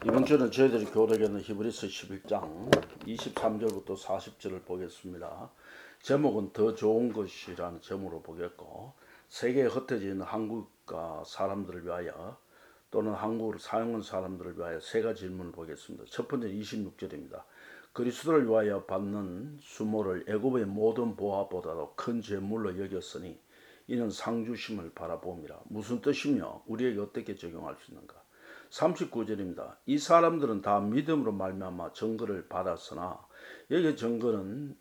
이번 주는 저희들이 교독하는 히브리서 11장 23절부터 40절을 보겠습니다. 제목은 더 좋은 것이라는 제목으로 보겠고, 세계에 흩어져 있는 한국과 사람들을 위하여 또는 한국을 사용한 사람들을 위하여 세 가지 질문을 보겠습니다. 첫 번째는 26절입니다. 그리스도를 위하여 받는 수모를 애굽의 모든 보화보다도 큰 재물로 여겼으니 이는 상주심을 바라봅니다. 무슨 뜻이며 우리에게 어떻게 적용할 수 있는가? 39절입니다. 이 사람들은 다 믿음으로 말미암아 증거를 받았으나, 여기 증거는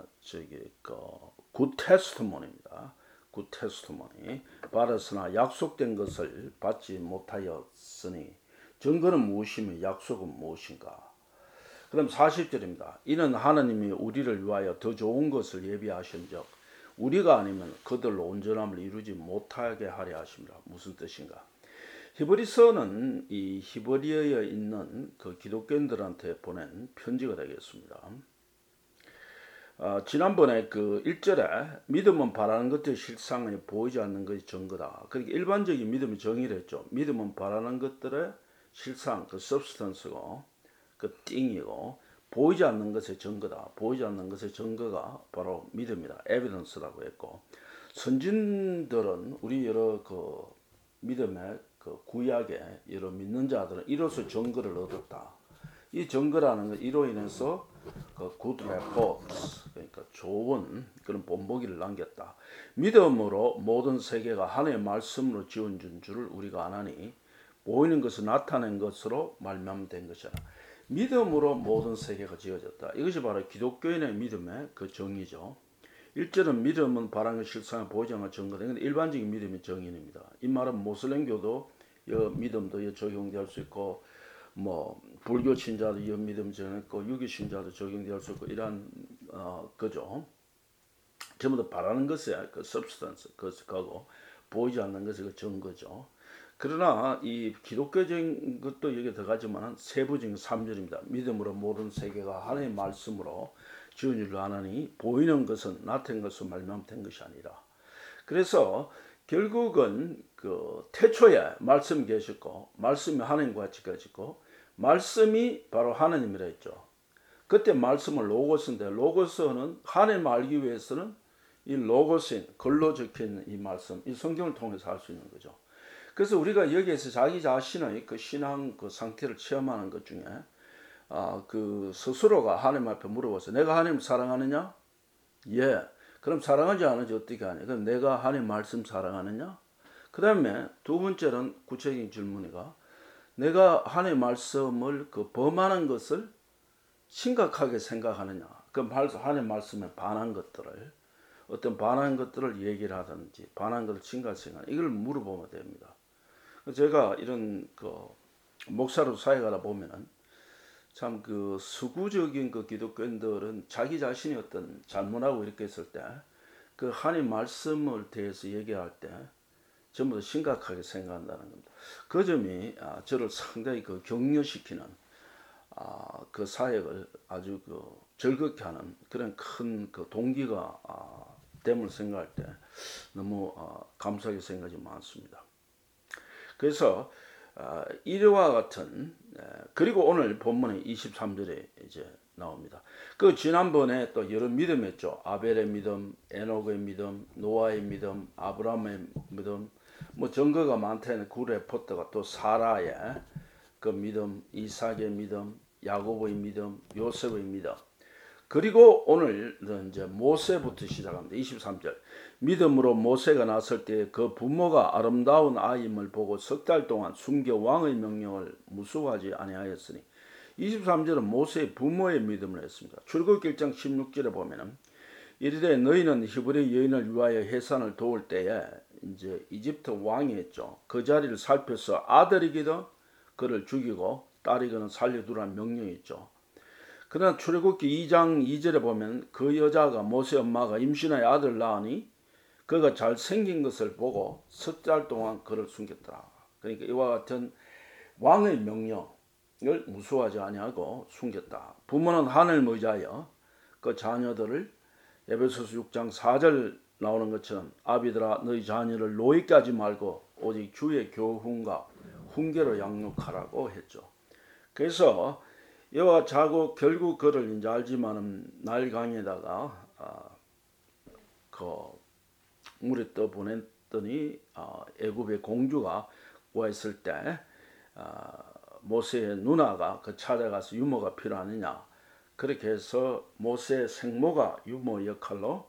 굿 테스트모니입니다. 굿 테스트모니 받았으나 약속된 것을 받지 못하였으니, 증거는 무엇이며 약속은 무엇인가? 그럼 40절입니다. 이는 하나님이 우리를 위하여 더 좋은 것을 예비하신즉 우리가 아니면 그들로 온전함을 이루지 못하게 하려 하십니다. 무슨 뜻인가? 히브리서는 이 히브리어에 있는 그 기독교인들한테 보낸 편지가 되겠습니다. 지난번에 그 1절에 믿음은 바라는 것들이 실상에 보이지 않는 것이 증거다. 그러니까 일반적인 믿음의 정의를 했죠. 믿음은 바라는 것들의 실상, 그 substance고, 그 thing이고, 보이지 않는 것의 증거다. 보이지 않는 것의 증거가 바로 믿음이다. evidence라고 했고, 선진들은 우리 여러 그 믿음의 그 구약의 여러 믿는 자들은 이로써 증거를 얻었다. 이 증거라는 것 이로 인해서 그 good reports, 그러니까 좋은 그런 본보기를 남겼다. 믿음으로 모든 세계가 하나님의 말씀으로 지어진 줄을 우리가 아나니 보이는 것을 나타낸 것으로 말미암된 것이라. 믿음으로 모든 세계가 지어졌다. 이것이 바로 기독교인의 믿음의 그 정의죠. 1절은 믿음은 바라는 실상을 보이지 않는 증거다. 이건 일반적인 믿음의 정의입니다. 이 말은 모슬렘교도 이 믿음도 적용될 수 있고, 뭐 불교 신자도 이 믿음 적용했고, 유교 신자도 적용될 수 있고, 이러한 거죠. 전부 다 바라는 것에 그 substance, 그거고 보이지 않는 것이 그 증거죠. 그러나 이 기독교적인 것도 여기 들어가지만 세부적인 3절입니다. 믿음으로 모든 세계가 하나님의 말씀으로 지은 줄로 아나니 보이는 것은 나타난 것으로 말미암된 것이 아니라. 그래서 결국은 그 태초에 말씀이 계셨고, 말씀이 하나님과 같이 계셨고, 말씀이 바로 하나님이라 했죠. 그때 말씀은 로고스인데, 로고스는 하나님을 알기 위해서는 이 로고스인, 글로 적혀있는 이 말씀, 이 성경을 통해서 알 수 있는 거죠. 그래서 우리가 여기에서 자기 자신의 그 신앙 그 상태를 체험하는 것 중에 그 스스로가 하나님 앞에 물어봐서 내가 하나님을 사랑하느냐? 예. 그럼 사랑하지 않으지 어떻게 하냐? 그럼 내가 하나님 말씀 사랑하느냐? 그 다음에 두 번째는 구체적인 질문이가 내가 하나님 말씀을 그 범하는 것을 심각하게 생각하느냐? 그 하나님 말씀에 반한 것들을 어떤 반한 것들을 얘기를 하든지 반한 것을 심각하게 생각하느냐? 이걸 물어보면 됩니다. 제가 이런 그 목사로 사역하다 보면은 참 그 수구적인 그 기독교인들은 자기 자신이 어떤 잘못하고 이렇게 했을 때 그 하나님 말씀을 대해서 얘기할 때 전부 다 심각하게 생각한다는 겁니다. 그 점이 저를 상당히 그 격려시키는 그 사역을 아주 그 즐겁게 하는 그런 큰 그 동기가 됨을 생각할 때 너무 감사하게 생각이 많습니다. 그래서 이와 같은 그리고 오늘 본문의 23절에 이제 나옵니다. 그 지난번에 또 여러 믿음 했죠. 아벨의 믿음, 에녹의 믿음, 노아의 믿음, 아브라함의 믿음, 뭐 증거가 많다는 그 레포트가 또 사라의 그 믿음, 이삭의 믿음, 야곱의 믿음, 요셉의 믿음. 그리고 오늘은 이제 모세부터 시작합니다. 23절. 믿음으로 모세가 났을 때 그 부모가 아름다운 아이임을 보고 석 달 동안 숨겨 왕의 명령을 무수하지 아니하였으니 23절은 모세의 부모의 믿음을 했습니다. 출애굽기 1장 16절에 보면은 이르되 너희는 히브리 여인을 위하여 해산을 도울 때에 이제 이집트 왕이 했죠. 그 자리를 살펴서 아들이기든 그를 죽이고 딸이기는 살려두라는 명령이 있죠. 그러나 출애굽기 2장 2절에 보면 그 여자가 모세 엄마가 임신하여 아들을 낳으니 그가 잘생긴 것을 보고 석 달 동안 그를 숨겼더라. 그러니까 이와 같은 왕의 명령을 무수하지 아니하고 숨겼다. 부모는 하늘을 의지하여 그 자녀들을 에베소서 6장 4절 나오는 것처럼 아비들아 너희 자녀를 노예케 하지 말고 오직 주의 교훈과 훈계로 양육하라고 했죠. 그래서 여호와 자고 결국 그를 이제 알지만은 나일강에다가 그 물에 떠 보냈더니 애굽의 공주가 구했을 때 모세의 누나가 그 찾아가서 유모가 필요하느냐 그렇게 해서 모세의 생모가 유모 역할로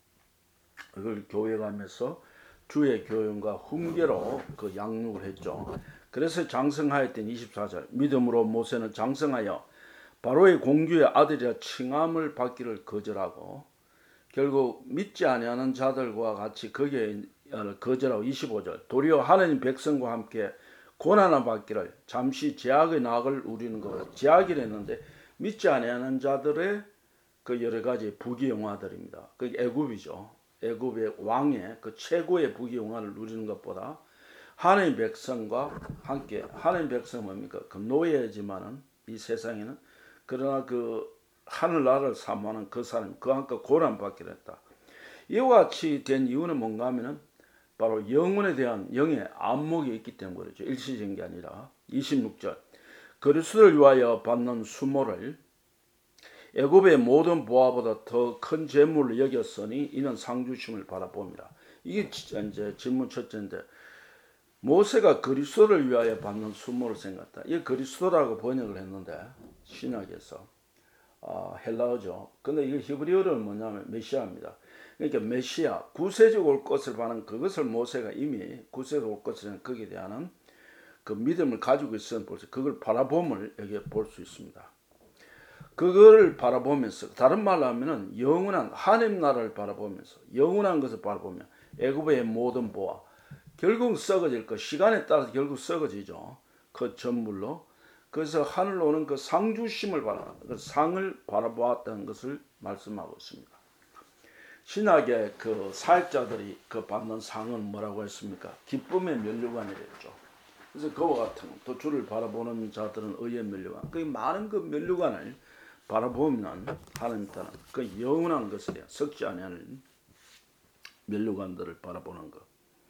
그걸 교회 가면서 주의 교훈과 훈계로 그 양육을 했죠. 그래서 장성하였던 24절 믿음으로 모세는 장성하여 바로의 공주의 아들이라 칭함을 받기를 거절하고 결국 믿지 아니하는 자들과 같이 거기에 거절하고 25절 도리어 하나님 백성과 함께 고난을 받기를 잠시 제약의 낙을 우리는 거라 제약이랬는데 믿지 아니하는 자들의 그 여러 가지 부귀영화들입니다. 그 애굽이죠. 애굽의 왕의 그 최고의 부귀영화를 누리는 것보다 하나님 백성과 함께 하나님 백성은 뭡니까? 그 노예지만은 이 세상에는 그러나 그 하늘나라를 사모하는 그 사람 그 함께 고난받기로 했다. 이와 같이 된 이유는 뭔가 하면은 바로 영혼에 대한 영의 안목이 있기 때문에 그렇죠. 일시적인 게 아니라 26절 그리스도를 위하여 받는 수모를 애굽의 모든 보화보다 더 큰 재물을 여겼으니 이는 상주심을 바라봅니다. 이게 이제 질문 첫째인데 모세가 그리스도를 위하여 받는 수모를 생각했다. 이게 그리스도라고 번역을 했는데 신약에서 헬라어죠. 근데 이게 히브리어로는 뭐냐면 메시아입니다. 그러니까 메시아 구세적 올 것을 바라는 그것을 모세가 이미 구세적 올 것을 거기에 대한 그 믿음을 가지고 있으면 벌써 그걸 바라봄을 여기에 볼 수 있습니다. 그걸 바라보면서 다른 말로 하면은 영원한 하나님 나라를 바라보면서 영원한 것을 바라보면 애굽의 모든 보화 결국 썩어질 것 시간에 따라서 결국 썩어지죠. 그 전물로 그래서 하늘로 오는 그 상주심을 바라 그 상을 바라보았다는 것을 말씀하고 있습니다. 신학의 그 사역자들이 그 받는 상은 뭐라고 했습니까? 기쁨의 면류관이랬죠. 그래서 그와 같은 또 주를 바라보는 자들은 의의 면류관. 그 많은 그 면류관을 바라보면 하나님 따라 그 영원한 것에 대한 썩지 아니하는 면류관들을 바라보는 것.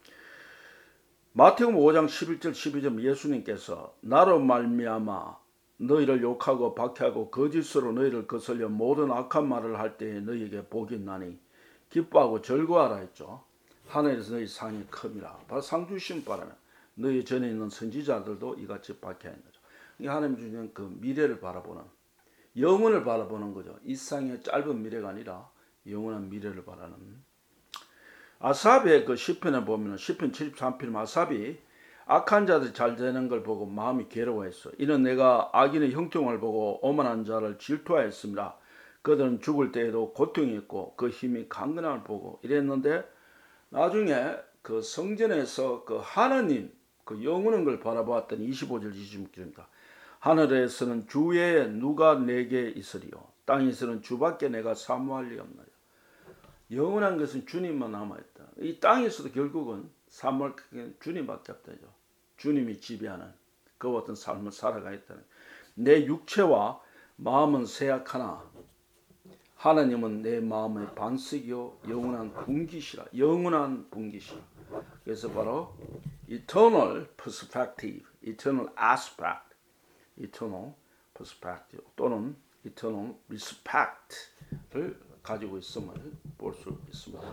마태복음 5장 11절 12절 예수님께서 나로 말미암아 너희를 욕하고 박해하고 거짓으로 너희를 거슬려 모든 악한 말을 할 때에 너희에게 복이 있나니 기뻐하고 즐거워하라 했죠. 하늘에서 너희 상이 큽니다. 바로 상 주심 바라면 너희 전에 있는 선지자들도 이같이 박해하는 거죠. 하나님 주시는 그 미래를 바라보는 영혼을 바라보는 거죠. 이 세상의 짧은 미래가 아니라 영원한 미래를 바라는 아삽의 그 시편에 보면 시편 73편 아삽이 악한 자들이 잘 되는 걸 보고 마음이 괴로워했어. 이는 내가 악인의 형통을 보고 오만한 자를 질투하였습니다. 그들은 죽을 때에도 고통이 있고 그 힘이 강건함을 보고 이랬는데 나중에 그 성전에서 그 하나님 그 영원한 걸 바라보았더니 25절 26절입니다. 하늘에서는 주 외에 누가 내게 있으리요 땅에서는 주밖에 내가 사모할 리 없나요. 영원한 것은 주님만 남아있다. 이 땅에서도 결국은 사모할 주님밖에 없다죠. 주님이 지배하는 그 어떤 삶을 살아가겠다는 내 육체와 마음은 쇠약하나 하나님은 내 마음의 반석이요 영원한 분기시라. 영원한 분기시라. 그래서 바로 eternal perspective, eternal aspect, eternal perspective 또는 eternal respect를 가지고 있음을 볼 수 있습니다.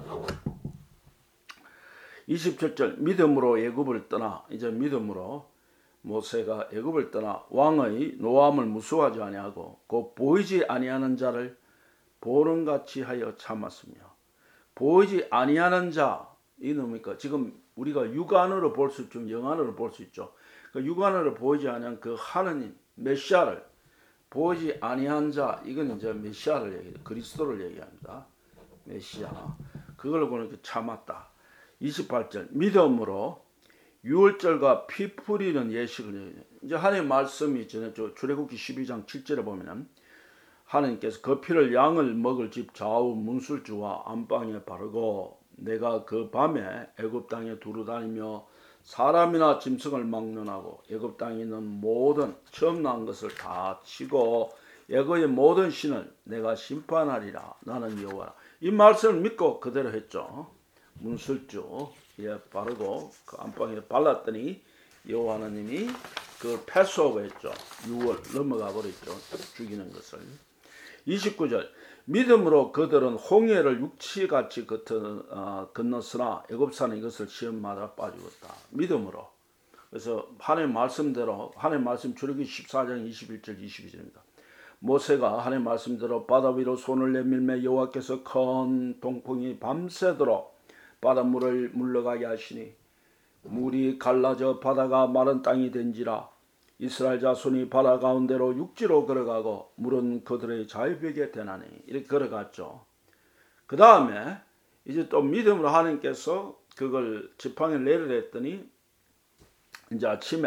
27절 믿음으로 애굽을 떠나 이제 믿음으로 모세가 애굽을 떠나 왕의 노함을 무수하지 아니하고 곧 보이지 아니하는 자를 보는같이 하여 참았으며 보이지 아니하는 자 이 뭡니까? 지금 우리가 육안으로 볼 수 있죠. 영안으로 볼 수 있죠. 그 육안으로 보이지 아니한 그 하느님 메시아를 보이지 아니한 자 이건 이제 메시아를 얘기해요. 그리스도를 얘기합니다. 메시아 그걸 보니까 참았다. 28절 믿음으로 유월절과 피 뿌리는 예식을 얘기해요. 이제 하나님의 말씀이 전에 출애굽기 12장 7절에 보면은 하나님께서 그 피를 양을 먹을 집 좌우 문술주와 안방에 바르고 내가 그 밤에 애굽 땅에 두루 다니며 사람이나 짐승을 막론하고 애굽 땅에 있는 모든 처음 난 것을 다 치고 애굽의 모든 신을 내가 심판하리라. 나는 여호와라. 이 말씀을 믿고 그대로 했죠. 문술주 바르고 그 안방에 발랐더니 여호와 하나님이 그 패스오버했죠. 6월 넘어가 버렸죠. 죽이는 것을. 29절 믿음으로 그들은 홍해를 육치같이 건넜으나 애굽산은 이것을 시험마다 빠지었다. 믿음으로. 그래서 하나님 말씀대로 하나님 말씀 출애굽기 14장 21절 22절입니다. 모세가 하나님 말씀대로 바다 위로 손을 내밀매 여호와께서 큰 동풍이 밤새도록 바닷물을 물러가게 하시니 물이 갈라져 바다가 마른 땅이 된지라. 이스라엘 자손이 바다 가운데로 육지로 걸어가고 물은 그들의 자유벽에 되나니. 이렇게 걸어갔죠. 그 다음에 이제 또 믿음으로 하나님께서 그걸 지팡이를 내리라 했더니 이제 아침에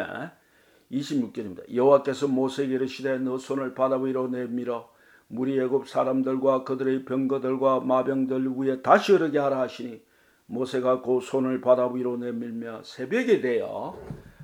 26절입니다. 여호와께서 모세에게 이르시되 너 손을 바다 위로 내밀어 물이 애굽 사람들과 그들의 병거들과 마병들 위에 다시 흐르게 하라 하시니 모세가 그 손을 바다 위로 내밀며 새벽에 되어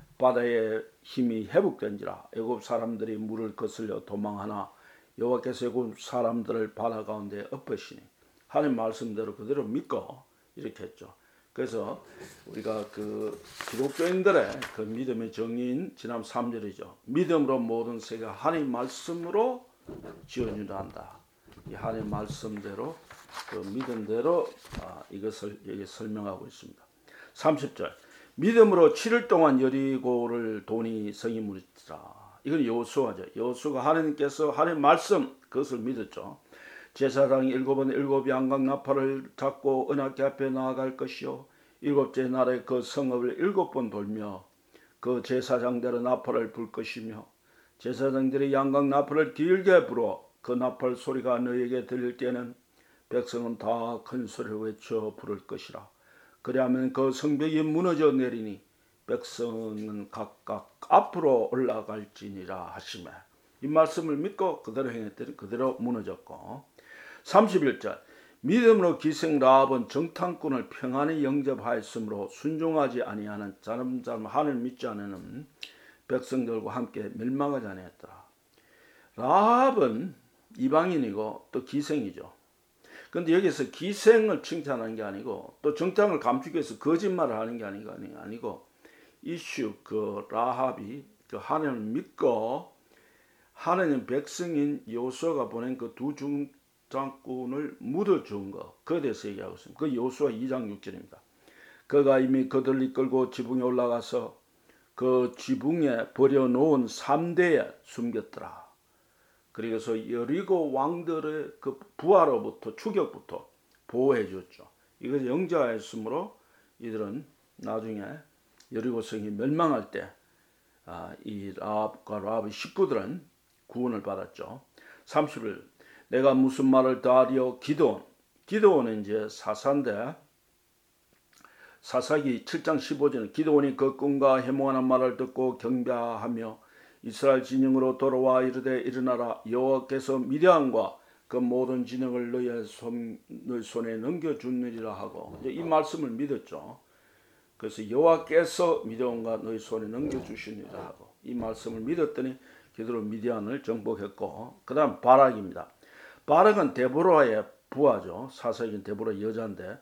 바다의 힘이 회복된지라. 애굽 사람들이 물을 거슬려 도망하나 여호와께서 애굽 사람들을 바다 가운데 엎으시니. 하나님 말씀대로 그대로 믿고 이렇게 했죠. 그래서 우리가 그 기독교인들의 그 믿음의 정의인 지난 3절이죠. 믿음으로 모든 세계가 하나님 말씀으로 지어주려 한다. 이 하나님 말씀대로 그 믿음대로 이것을 여기 설명하고 있습니다. 30절 믿음으로 7일 동안 여리고를 돈이 성이 무르치라. 이건 여호수아죠. 여호수아가 하나님께서 하나님 말씀 그것을 믿었죠. 제사장 일곱 양각 나팔을 잡고 은하계 앞에 나아갈 것이요 일곱째 날에 그 성읍을 7번 돌며 그 제사장대로 나팔을 불 것이며 제사장들이 양각 나팔을 길게 불어 그 나팔 소리가 너에게 들릴 때는 백성은 다 큰 소리로 외쳐 부를 것이라. 그리하면 그 성벽이 무너져 내리니 백성은 각각 앞으로 올라갈지니라 하시매. 이 말씀을 믿고 그대로 행했더니 그대로 무너졌고. 31절 믿음으로 기생 라합은 정탐꾼을 평안히 영접하였으므로 순종하지 아니하는 자름자름 하늘 믿지 않는 백성들과 함께 멸망하지 아니했더라. 라합은 이방인이고 또 기생이죠. 그런데 여기서 기생을 칭찬하는 게 아니고 또 정탐을 감추기 위해서 거짓말을 하는 게 아니고 이슈 그 라합이 그 하나님을 믿고 하나님 백성인 여호수아가 보낸 그 두 장군을 묻어준 거, 그에 대해서 얘기하고 있습니다. 그 여호수아 2장 6절입니다. 그가 이미 그들을 이끌고 지붕에 올라가서 그 지붕에 버려놓은 3대에 숨겼더라. 그래서 여리고 왕들의 그 부하로부터 추격부터 보호해 줬죠. 이것을 영접하였으므로 이들은 나중에 여리고성이 멸망할 때 이 라합과 라합의 식구들은 구원을 받았죠. 30일 내가 무슨 말을 더하리요? 기드온은 이제 사사인데 사사기 7장 15절은 기드온이 그 꿈과 해몽하는 말을 듣고 경배하며 이스라엘 진영으로 돌아와 이르되 일어나라 여호와께서 미디안과 그 모든 진영을 너희 손에 넘겨주느니라 하고 이제 이 말씀을 믿었죠. 그래서 여호와께서 미디안과 너희 손에 넘겨주시니라 하고 이 말씀을 믿었더니 그대로 미디안을 정복했고 그 다음 바락입니다. 바락은 데보라의 부하죠. 사사기는 데보라 여자인데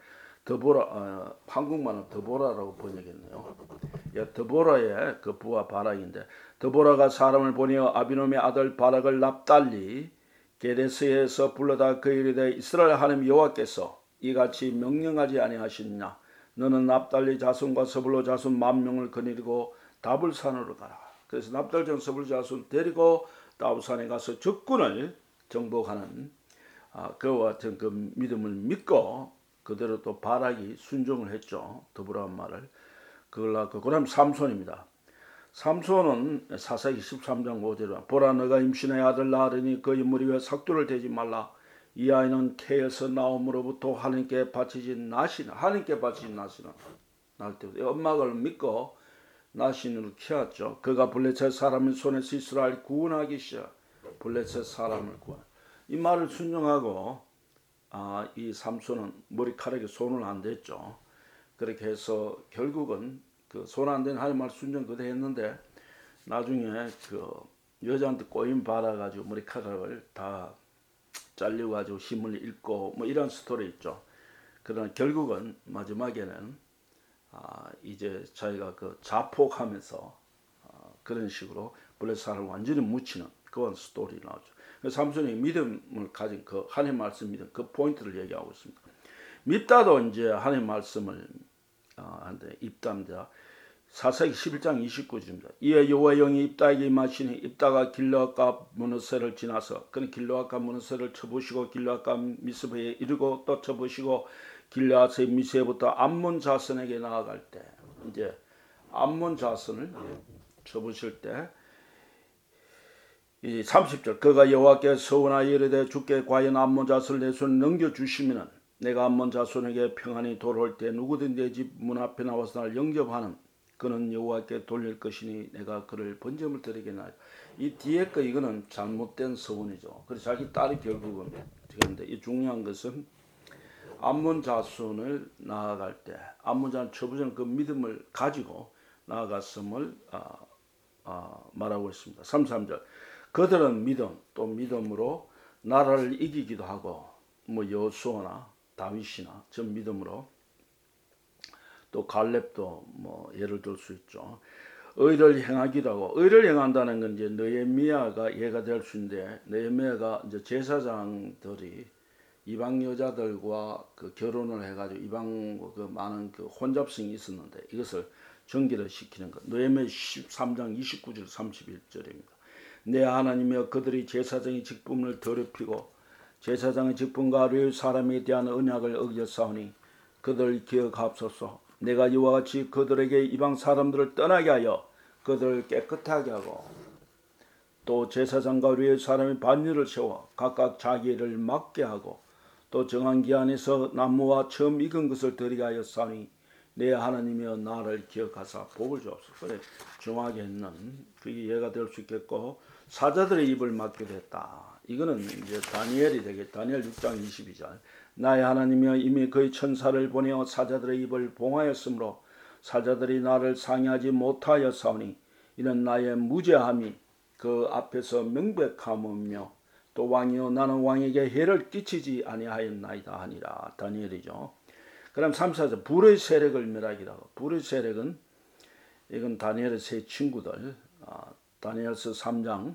한국말은 드보라라고 번역했네요. 드보라의 그 부하 바락인데 드보라가 사람을 보내어 아비놈의 아들 바락을 납달리 게데스에서 불러다 그에게 이르되 이스라엘 하나님 여호와께서 이같이 명령하지 아니하시느냐 너는 납달리 자손과 서불로 자손 10,000명을 거느리고 다불산으로 가라. 그래서 납달리 자손 서불로 자손 데리고 다불산에 가서 적군을 정복하는 그와 같은 그 믿음을 믿고 그대로 또 바락이 순종을 했죠. 드보라의 말을. 그 다음 삼손입니다. 삼손은 사사기 13장 5절에 보라 너가 임신의 아들 낳으리니 그 인물이 왜 삭도를 대지 말라. 이 아이는 태에서 나옴으로부터 하나님께 바치진 나시나 하나님께 바치진 나시나 낳을 때 엄마를 믿고 나신으로 키웠죠. 그가 블레셋 사람의 손에서 이스라엘 구원하기 시작. 블레셋 사람을 구원. 이 말을 순종하고 이 삼손은 머리카락에 손을 안 댔죠. 그렇게 해서 결국은 그 손 안 댄 하나님 말 순종 그대로 했는데 나중에 그 여자한테 꼬임 받아가지고 머리카락을 다 잘려가지고 힘을 잃고 뭐 이런 스토리 있죠. 그러나 결국은 마지막에는 이제 자기가 그 자폭하면서 그런 식으로 블레살을 완전히 묻히는 그런 스토리 나오죠. 삼손이 믿음을 가진 그 하나님 말씀 믿음 그 포인트를 얘기하고 있습니다. 밉다도 이제 하나님 말씀을 한데 입다입니다. 사사기 11장 29절입니다. 이에 여호와 영이 입다에게 임하시니 입다가 길르앗과 므므새를 지나서 그는 길르앗과 므므새를 쳐부시고 길르앗과 미스바에 이르고 또 쳐부시고 길르앗의 미스에부터 암몬 자손에게 나아갈 때 이제 암몬 자손을 쳐부실 때 이 30절 그가 여호와께 서원하여 이르되 주께 과연 암몬 자손을 내 손에 넘겨주시면은 내가 암몬 자손에게 평안히 돌아올 때 누구든 내 집 문 앞에 나와서 날 영접하는 그는 여호와께 돌릴 것이니 내가 그를 번제물 드리겠나요. 이 뒤에 거 이거는 잘못된 서원이죠. 그래서 자기 딸이 결국은 그런데 이 중요한 것은 암몬 자손을 나아갈 때 암몬 자손 처부는 그 믿음을 가지고 나아갔음을 말하고 있습니다. 33절 그들은 믿음 또 믿음으로 나라를 이기기도 하고 뭐 여호수아나 다윗이나 전 믿음으로 또 갈렙도 뭐 예를 들 수 있죠. 의를 행하기도 하고 의를 행한다는 건 이제 느헤미야가 예가 될 수 있는데 느헤미야가 이제 제사장들이 이방 여자들과 그 결혼을 해가지고 이방 그 많은 그 혼잡성이 있었는데 이것을 정기를 시키는 것. 느헤미야 13장 29절 31절입니다. 내 하나님이여 그들이 제사장의 직분을 더럽히고 제사장의 직분과 레위 사람에 대한 언약을 어겼사오니 그들 기억하옵소서. 내가 이와 같이 그들에게 이방 사람들을 떠나게 하여 그들을 깨끗하게 하고 또 제사장과 레위 사람의 반열을 세워 각각 자기 일을 맡게 하고 또 정한 기한에서 나무와 처음 익은 것을 드리게 하였사오니 내 하나님이여 나를 기억하사 복을 주옵소서. 그래 정하게는 그게 예가 될 수 있겠고 사자들의 입을 막기도 했다. 이거는 이제 다니엘이 되겠. 다니엘 6장 22절. 나의 하나님이여 이미 그의 천사를 보내어 사자들의 입을 봉하였으므로 사자들이 나를 상해하지 못하였사오니 이는 나의 무죄함이 그 앞에서 명백함이며 또 왕이여 나는 왕에게 해를 끼치지 아니하였나이다 하니라. 다니엘이죠. 그럼 3사절 불의 세력을 멸하기도 하고 불의 세력은 이건 다니엘의 세 친구들 다니엘서 3장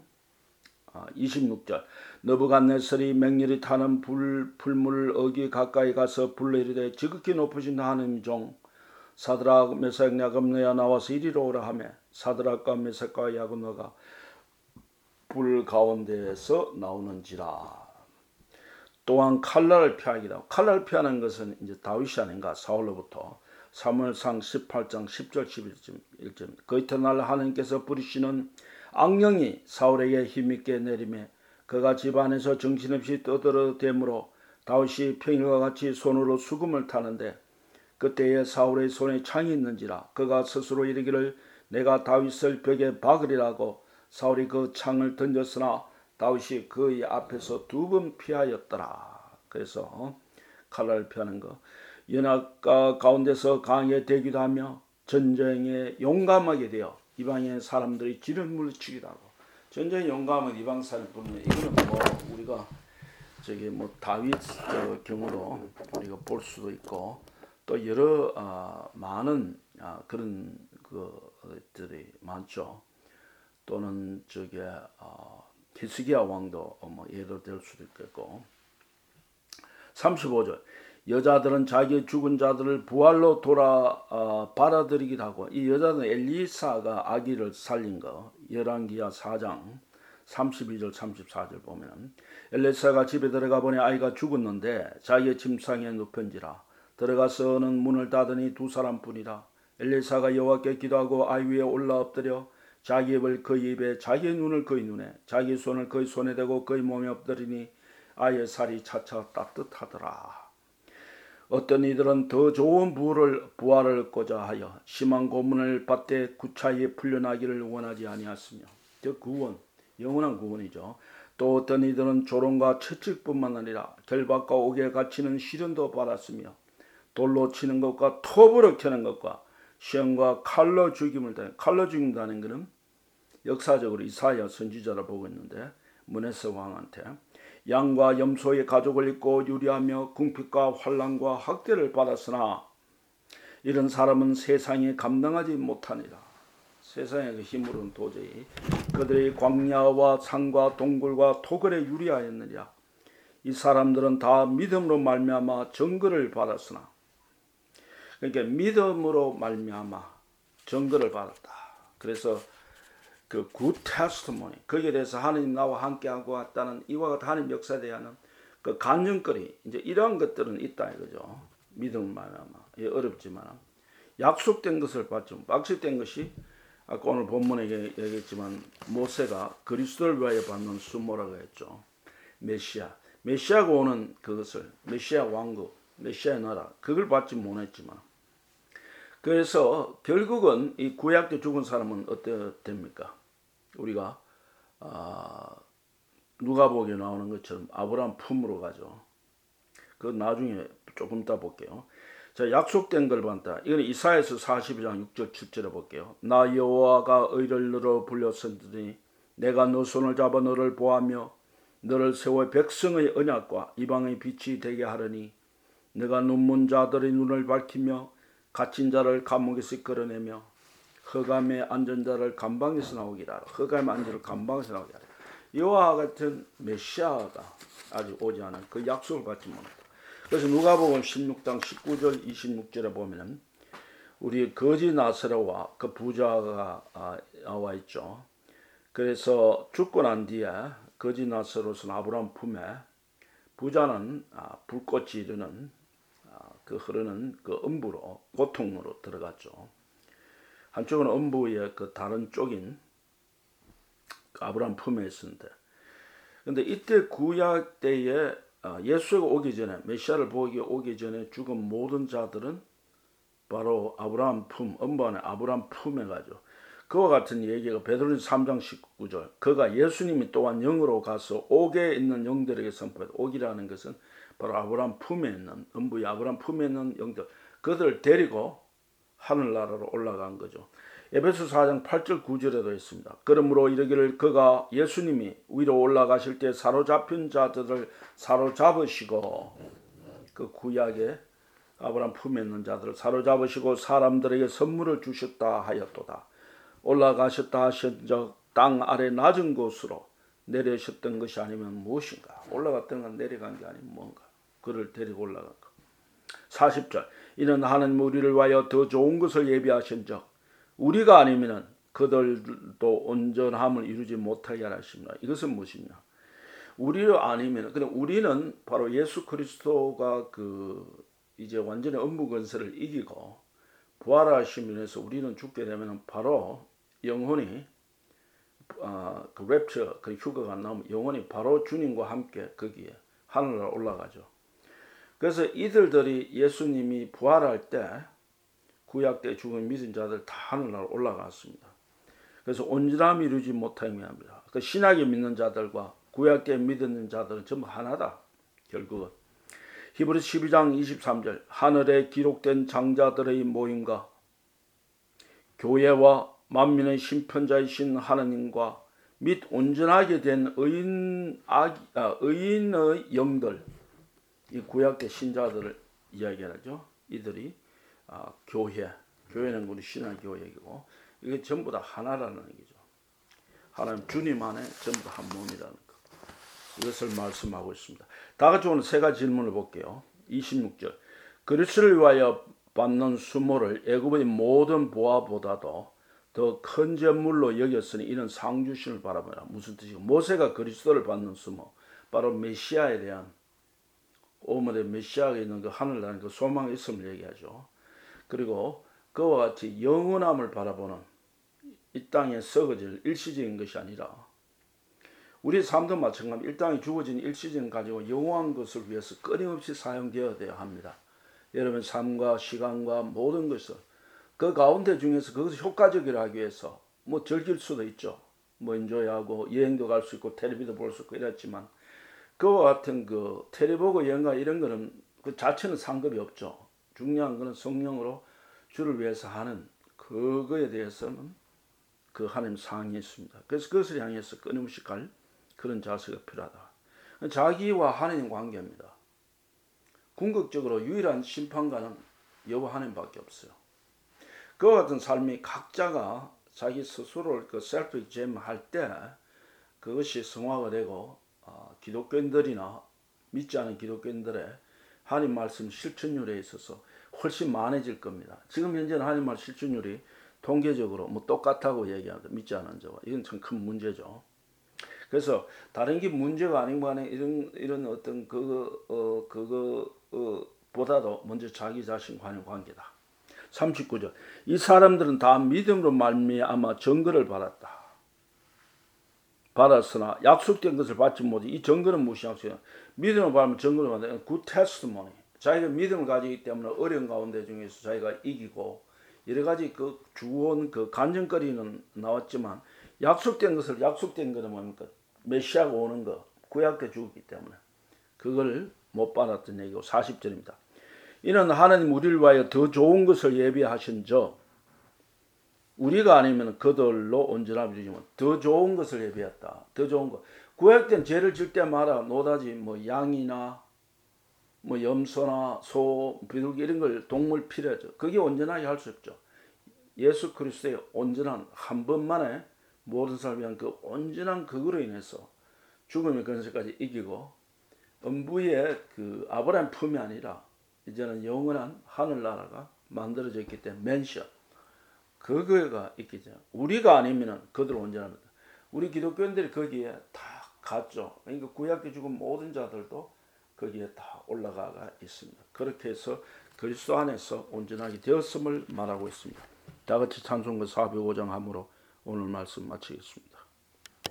26절 느부갓네살이 맹렬히 타는 풀물 어귀 가까이 가서 불러 이르되 지극히 높으신 하나님 종 사드락 메삭 야곱네야 나와서 이리로 오라 하며 사드락과 메삭과 야곱네가 불 가운데에서 나오는지라. 또한 칼날을 피하기도 하고 칼날을 피하는 것은 이제 다윗이 아닌가 사울로부터 사무엘상 18장 10절 11절 그 이튿날 하나님께서 부리시는 악령이 사울에게 힘있게 내리매 그가 집안에서 정신없이 떠들어대므로 다윗이 평일과 같이 손으로 수금을 타는데 그때에 사울의 손에 창이 있는지라 그가 스스로 이르기를 내가 다윗을 벽에 박으리라고 사울이 그 창을 던졌으나 다윗이 그의 앞에서 2번 피하였더라. 그래서 칼날을 피하는 거 연합가 가운데서 강하게 되기도 하며 전쟁에 용감하게 되어 이방의 사람들이 지를 물리치기도 하고 전쟁에 용감한 이방 사람 보면 이거는 뭐 우리가 저기 뭐 다윗 경우로 우리가 볼 수도 있고 또 여러 많은 그런 것들이 많죠. 또는 저기 히스기야 왕도 뭐 예로 될 수도 있겠고 35절 여자들은 자기의 죽은 자들을 부활로 받아들이기도 하고 이 여자는 엘리사가 아기를 살린 거 열왕기야 4장 32절 34절 보면 엘리사가 집에 들어가 보니 아이가 죽었는데 자기의 침상에 눕힌지라 들어가서는 문을 닫으니 2사람뿐이라 엘리사가 여호와께 기도하고 아이 위에 올라 엎드려 자기 입을 그의 입에 자기의 눈을 그의 눈에 자기 손을 그의 손에 대고 그의 몸에 엎드리니 아이의 살이 차차 따뜻하더라. 어떤 이들은 더 좋은 부활을 얻고자 하여 심한 고문을 받되 구차히 풀려나기를 원하지 아니하였으며 즉 구원, 영원한 구원이죠. 또 어떤 이들은 조롱과 채찍뿐만 아니라 결박과 옥에 갇히는 시련도 받았으며 돌로 치는 것과 톱으로 캐는 것과 시험과 칼로 죽임다는 것은 역사적으로 이사야 선지자라 보고 있는데 문에서 왕한테 양과 염소의 가죽을 입고 유리하며 궁핍과 환난과 학대를 받았으나 이런 사람은 세상에 감당하지 못하니라. 세상의 그 힘으로는 도저히 그들의 광야와 산과 동굴과 토굴에 유리하였느니라. 이 사람들은 다 믿음으로 말미암아 증거를 받았으나, 그러니까 믿음으로 말미암아 증거를 받았다. 그래서 그 굿 테스트모니, 거기에 대해서 하나님 나와 함께하고 왔다는 이와 같은 하나님 역사에 대한 그 간증거리, 이제 이러한 것들은 있다 이거죠. 믿음을 말미암아. 어렵지만 약속된 것을 받죠. 약속된 것이 아까 오늘 본문에 얘기했지만 모세가 그리스도를 위하여 받는 수모라고 했죠. 메시아가 오는 그것을, 메시아 왕국, 메시아 나라, 그걸 받지 못했지만, 그래서 결국은 이 구약 때 죽은 사람은 어떻게 됩니까? 우리가 누가복음에 나오는 것처럼 아브라함 품으로 가죠. 그 나중에 조금 이따 볼게요. 자, 약속된 걸 받다. 이건 이사야서 42장 6절 7절에 볼게요. 나 여호와가 의를 너로 불렸으니 내가 너 손을 잡아 너를 보하며 너를 세워 백성의 언약과 이방의 빛이 되게 하려니 내가 눈먼 자들의 눈을 밝히며 갇힌 자를 감옥에서 끌어내며 흑암에 앉은 자를 감방에서 나오게 하라. 흑암에 앉은 자를 감방에서 나오게 하라. 이와 같은 메시아가 아직 오지 않은 그 약속을 받지 못했다. 그래서 누가복음 16장 19절 26절에 보면은 우리 거지 나사로와 그 부자가 나와 있죠. 그래서 죽고 난 뒤에 거지 나사로는 아브라함 품에, 부자는 불꽃이 이르는 그 흐르는 그 음부로, 고통으로 들어갔죠. 한쪽은 음부의 그 다른 쪽인 아브라함 품에 있었는데, 근데 이때 구약 때에 예수가 오기 전에, 메시아를 보기 오기 전에 죽은 모든 자들은 바로 아브라함 품, 음부 안에 아브라함 품에 가죠. 그와 같은 얘기가 베드로전서 3장 19절, 그가 예수님이 또한 영으로 가서 옥에 있는 영들에게 선포했다. 옥이라는 것은 바로 아브라함 품에 있는, 음부의 아브라함 품에 있는 영들, 그들을 데리고 하늘나라로 올라간 거죠. 에베소 4장 8절 9절에도 있습니다. 그러므로 이르기를 그가 예수님이 위로 올라가실 때 사로잡힌 자들을 사로잡으시고, 그 구약에 아브라함 품에 있는 자들을 사로잡으시고 사람들에게 선물을 주셨다 하였도다. 올라가셨다 하신적 땅 아래 낮은 곳으로 내려셨던 것이 아니면 무엇인가? 올라갔던 건 내려간 게 아니면 뭔가? 그를 데리고 올라간 것. 40절, 이는 하나님 우리를 위하여 더 좋은 것을 예비하신 적 우리가 아니면 그들도 온전함을 이루지 못하게 하십니다. 이것은 무엇이냐? 우리가 아니면, 그럼 우리는 바로 예수 그리스도가 이제 완전히 음부 권세를 이기고 부활하시면서 우리는 죽게 되면 바로 영혼이 그 랩처, 그 휴가가 안 나오면 영혼이 바로 주님과 함께 거기에 하늘로 올라가죠. 그래서 이들이 예수님이 부활할 때 구약 때 죽은 믿은 자들 다 하늘나라로 올라갔습니다. 그래서 온전함이 이루지 못하게 합니다. 그 신약에 믿는 자들과 구약 때 믿는 자들은 전부 하나다. 결국은 히브리서 12장 23절, 하늘에 기록된 장자들의 모임과 교회와 만민의 심판자이신 하나님과 및 온전하게 된 의인의 영들, 이 구약 때 신자들을 이야기하죠. 이들이 교회는 우리 신앙 교회이고, 이게 전부 다 하나라는 얘기죠. 하나님 주님 안에 전부 다 한 몸이라는 것. 이것을 말씀하고 있습니다. 다 같이 오늘 세 가지 질문을 볼게요. 26절, 그리스도를 위하여 받는 수모를 애굽의 모든 보화보다도 더 큰 재물로 여겼으니 이는 상주신을 바라보라. 무슨 뜻이고? 모세가 그리스도를 받는 수모, 바로 메시아에 대한 오늘의 메시아가 있는 그 하늘나라는 그 소망의 있음을 얘기하죠. 그리고 그와 같이 영원함을 바라보는, 이 땅에 썩어질 일시적인 것이 아니라 우리 삶도 마찬가지입니다. 이 땅에 주어진 일시적인 가지고 영원한 것을 위해서 끊임없이 사용되어야 합니다. 여러분 삶과 시간과 모든 것을 그 가운데 중에서 그것을 효과적이라 하기 위해서 뭐 즐길 수도 있죠. 뭐 인조하고 여행도 갈 수 있고 텔레비도 볼 수 있고 이랬지만, 그와 같은 그 텔레보고 여행가 이런 거는 그 자체는 상급이 없죠. 중요한 거는 성령으로 주를 위해서 하는 그거에 대해서는 그 하나님 상이 있습니다. 그래서 그것을 향해서 끊임없이 갈 그런 자세가 필요하다. 자기와 하나님 관계입니다. 궁극적으로 유일한 심판가는 여호와 하나님밖에 없어요. 그와 같은 삶이 각자가 자기 스스로를 그 셀프 exam 할 때 그것이 성화가 되고 기독교인들이나 믿지 않은 기독교인들의 하나님 말씀 실천율에 있어서 훨씬 많아질 겁니다. 지금 현재는 하나님 말씀 실천율이 통계적으로 뭐 똑같다고 얘기하는데 믿지 않은 자와 이건 참 큰 문제죠. 그래서 다른 게 문제가 아닌 간에 이런 어떤 보다도 먼저 자기 자신 간의 관계다. 39절. 이 사람들은 다 믿음으로 말미암아 증거를 받았으나 약속된 것을 받지 못해. 이 증거는 무슨 약속이야? 믿음을 받으면 증거를 받는 good testimony. 자기가 믿음을 가지기 때문에 어려운 가운데 중에서 자기가 이기고 여러 가지 그 주원 그 간증거리는 나왔지만 약속된 거는 뭡니까? 메시아가 오는 거, 구약 때 죽었기 때문에 그걸 못 받았던 얘기고 40절입니다. 이는 하나님 우리를 위하여 더 좋은 것을 예비하신 저 우리가 아니면 그들로 온전함이 주지만 더 좋은 것을 예비했다. 더 좋은 것. 구약 때는 죄를 질 때마다 노다지 뭐 양이나 뭐 염소나 소, 비둘기 이런 걸 동물 필요하죠. 그게 온전하게 할 수 없죠. 예수 그리스도의 온전한 한 번만에 모든 사람을 위한 그 온전한 그거로 인해서 죽음의 권세까지 이기고 음부의 그 아브라함 품이 아니라 이제는 영원한 하늘나라가 만들어져 있기 때문에 맨션 그거가 있겠죠. 우리가 아니면은 그들 온전합니다. 우리 기독교인들이 거기에 다 갔죠. 그러니까 구약에 죽은 모든 자들도 거기에 다 올라가 있습니다. 그렇게 해서 그리스도 안에서 온전하게 되었음을 말하고 있습니다. 다 같이 찬송가 405장 함으로 오늘 말씀 마치겠습니다.